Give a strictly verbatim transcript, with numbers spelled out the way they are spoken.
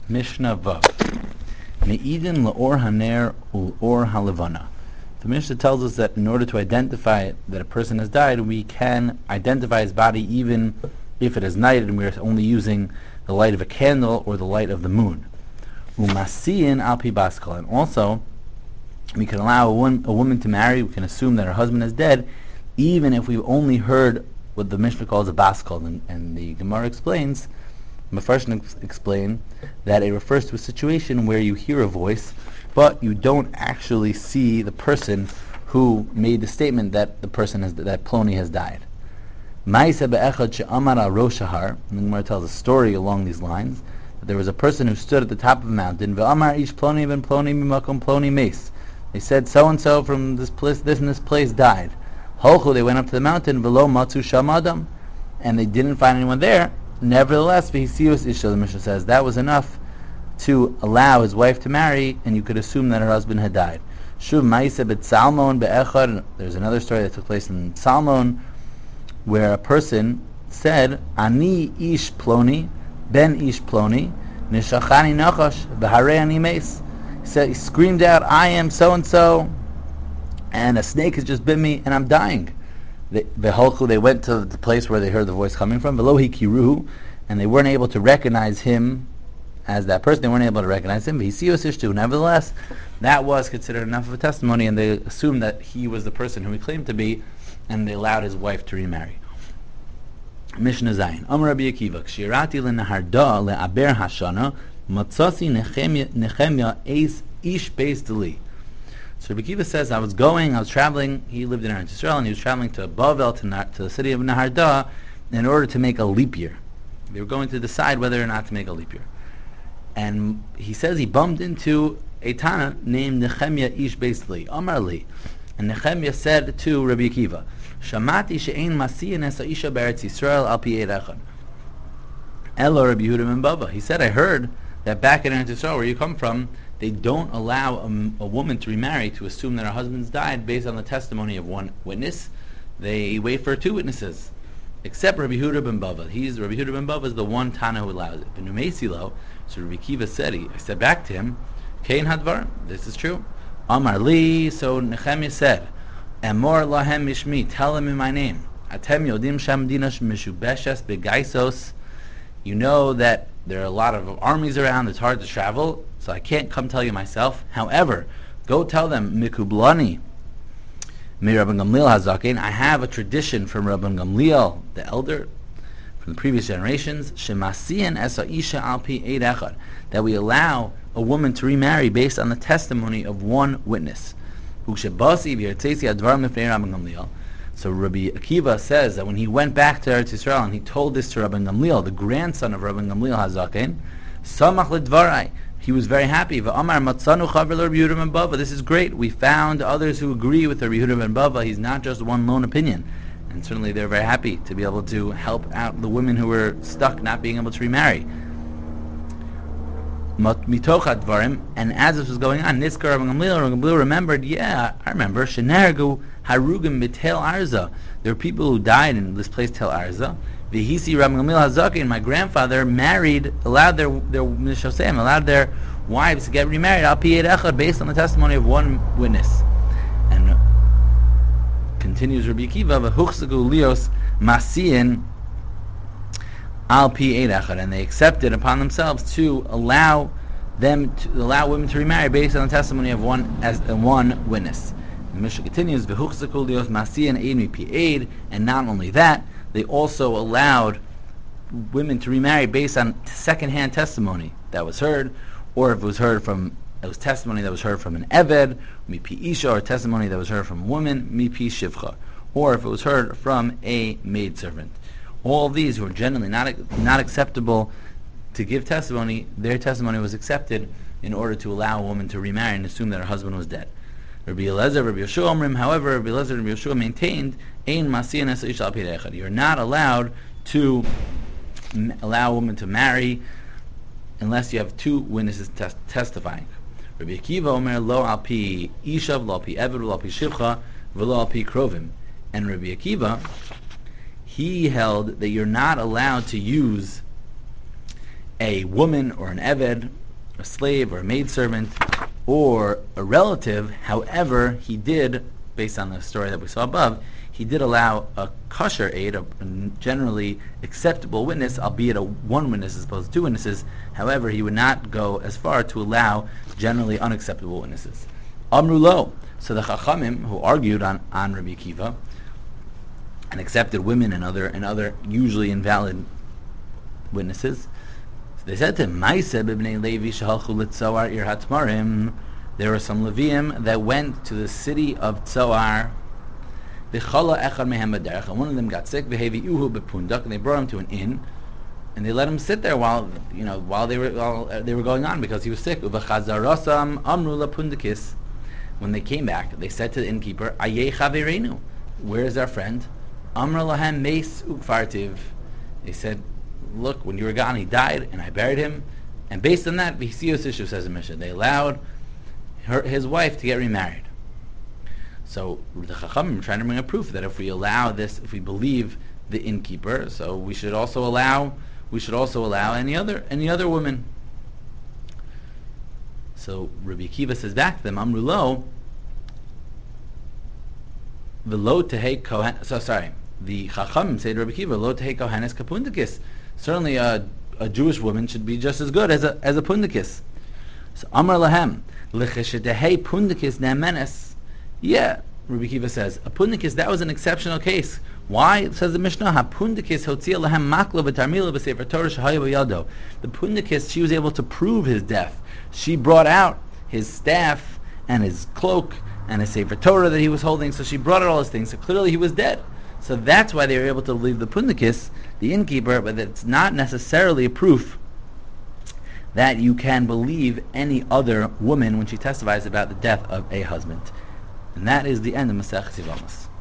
Mishnah Vav. Me'idin la'or haner ul'or halevana. The Mishnah tells us that in order to identify that a person has died, we can identify his body even if it is night and we are only using the light of a candle or the light of the moon. Umasiyin al pi baskal. And also, we can allow a, one, a woman to marry, we can assume that her husband is dead, even if we've only heard what the Mishnah calls a baskal. And, and the Gemara explains, Mefarshim ex- explain that it refers to a situation where you hear a voice, but you don't actually see the person who made the statement that the person has, that Ploni has died. Ma'aseh be'echad she'amar al rosh hahar. And the Gemara tells a story along these lines that there was a person who stood at the top of a mountain. Ve'amar ish Ploni ben Ploni mimakom Ploni meis. They said so and so from this place, this and this place died. Holchu, they went up to the mountain. V'lo matzu sham adam, and they didn't find anyone there. Nevertheless, v'hisius isha, the Mishnah says, that was enough to allow his wife to marry, and you could assume that her husband had died. Shuv ma'aseh b'tzalmon be'echad. There's another story that took place in Salmon, where a person said, Ani ish Ploni, ben ish Ploni, nishachani nachash, v'harei ani meis. He said, he screamed out, I am so-and-so, and a snake has just bit me, and I'm dying. V'holchu, they went to the place where they heard the voice coming from, v'lohi kiruhu, and they weren't able to recognize him as that person. They weren't able to recognize him. V'hisios ishtu. Nevertheless, that was considered enough of a testimony, and they assumed that he was the person who he claimed to be, and they allowed his wife to remarry. Mishnah Zayin. Amar Rabbi Akiva, Kshirati lenaharda le'aber hashana, matzasi nechemya eis ish beis deli. So Rabbi Akiva says, I was going, I was traveling, he lived in Eretz Yisrael, and he was traveling to Bavel, to, Na- to the city of Naharda, in order to make a leap year. They were going to decide whether or not to make a leap year. And he says he bumped into a Tana named Nechemya ish beis deli, Amar li. And Nechemya said to Rabbi Akiva, Shamati she'ein masiyin es ha'isha be'eretz Yisrael al pi eid echad. Elo Rabbi Yehuda ben Bava. He said, I heard that back in Eretz Yisrael, where you come from, they don't allow a, a woman to remarry to assume that her husband's died based on the testimony of one witness. They wait for two witnesses, except Rabbi Yehuda ben Bava. He's Rabbi Yehuda ben Bava is the one Tana who allows it. But Numeisilo, so Rabbi Akiva said, he, I said back to him, Kein hadvar, this is true. Amar li, so Nechemya said, Amor lahem mishmi, tell him in my name. Atem yodim sham dinash mishubeshes begaisos. You know that there are a lot of armies around, it's hard to travel, so I can't come tell you myself. However, go tell them, Mikublani, Mi Rabban Gamliel Hazaken, I have a tradition from Rabban Gamliel, the elder, from the previous generations, Shemasiyan es ha'isha al pi eid echad, that we allow a woman to remarry based on the testimony of one witness. Ukshabasi v'yartzesi advarim lefnei Rabban Gamliel. So Rabbi Akiva says that when he went back to Eretz Yisrael and he told this to Rabban Gamliel, the grandson of Rabban Gamliel Hazaken, Samach ledvarai, he was very happy. V'amar matzanu chaver Rabbi Yehuda ben Bava. This is great. We found others who agree with Rabbi Yehuda ben Bava. He's not just one lone opinion. And certainly they're very happy to be able to help out the women who were stuck not being able to remarry. Mitoch advarim, and as this was going on, Niskar Rabban Gamliel, Rabban Gamliel remembered, yeah, I remember, Shenergu Harugim Betel Arza. There were people who died in this place, Tel Arza. V'hisi Rabban Gamliel Hazaken, my grandfather married, allowed their their Mishosem, allowed their wives to get remarried al pi eid echad based on the testimony of one witness. And uh, continues Rabbi Akiva, v'huchzagu lios masiyin al pi eid echad, and they accepted upon themselves to allow them to allow women to remarry based on the testimony of one as uh, one witness. The Mishnah continues, v'huchzagu lios masiyin eid mi pi eid, and not only that, they also allowed women to remarry based on second-hand testimony that was heard, or if it was heard from, it was testimony that was heard from an eved, mipi isha, or testimony that was heard from a woman, mipi shivcha, or if it was heard from a maidservant. All of these who were generally not not acceptable to give testimony, their testimony was accepted in order to allow a woman to remarry and assume that her husband was dead. Rabbi Eliezer, Rabbi Yeshua Omrim, however, Rabbi Eliezer and Rabbi Yeshua maintained, Ein masiyan es ha'isha al pi eid echad. You're not allowed to m- allow a woman to marry unless you have two witnesses tes- testifying. Rabbi Akiva Omer, lo al pi isha, lo al pi eved, lo al pi shivcha, v'lo al pi krovim. And Rabbi Akiva, he held that you're not allowed to use a woman or an eved, a slave or a maidservant, or a relative. However, he did, based on the story that we saw above, he did allow a kosher aid, a generally acceptable witness, albeit a one witness as opposed to two witnesses. However, he would not go as far to allow generally unacceptable witnesses. Amru lo. So the Chachamim, who argued on, on Rabbi Akiva, and accepted women and other and other usually invalid witnesses, they said to him, Maiseh b'bnei Levi shehalchu l'Tzoar ir hatmarim. There were some Leviim that went to the city of Tzoar. V'chala echad mehem b'derech, and one of them got sick. V'hevi'uhu b'pundak, and they brought him to an inn, and they let him sit there while you know while they were while uh, they were going on because he was sick. V'chazarasam amru lapundakis. When they came back, they said to the innkeeper, Ayei chavereinu, where is our friend? Amra lahem meis ukfartiv. They said, look, when you were gone, he died, and I buried him. And based on that, V'hisiyos Ishu, says the Mishnah, they allowed her, his wife to get remarried. So the Chachamim are trying to bring a proof that if we allow this, if we believe the innkeeper, so we should also allow we should also allow any other any other woman. So Rabbi Akiva says back to them, Amru lo, the lo tehei kohen. So sorry, the Chachamim say to Rabbi Akiva, lo tehei kohenes kapundikis. Certainly, a, a Jewish woman should be just as good as a as a pundikis. So Amar lahem lecheshetehei pundikis ne'menes. Yeah, Rabbi Akiva says a pundikis, that was an exceptional case. Why? Says the Mishnah, ha pundikis hotzia lahem makla v'tarmila b'sefer Torah shehaya b'yado. The pundikis, she was able to prove his death. She brought out his staff and his cloak and his sefer Torah that he was holding. So she brought out all his things. So clearly he was dead. So that's why they were able to leave the pundikis, the innkeeper, but it's not necessarily a proof that you can believe any other woman when she testifies about the death of a husband. And that is the end of Masechet Yevamos.